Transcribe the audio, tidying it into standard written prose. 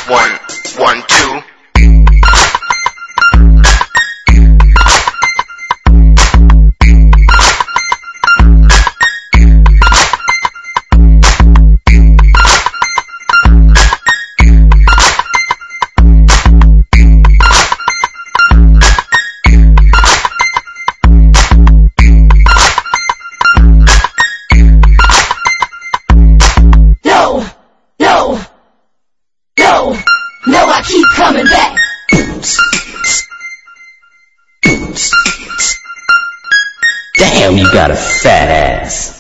One, one, two. No, I keep coming back. Damn, you got a fat ass.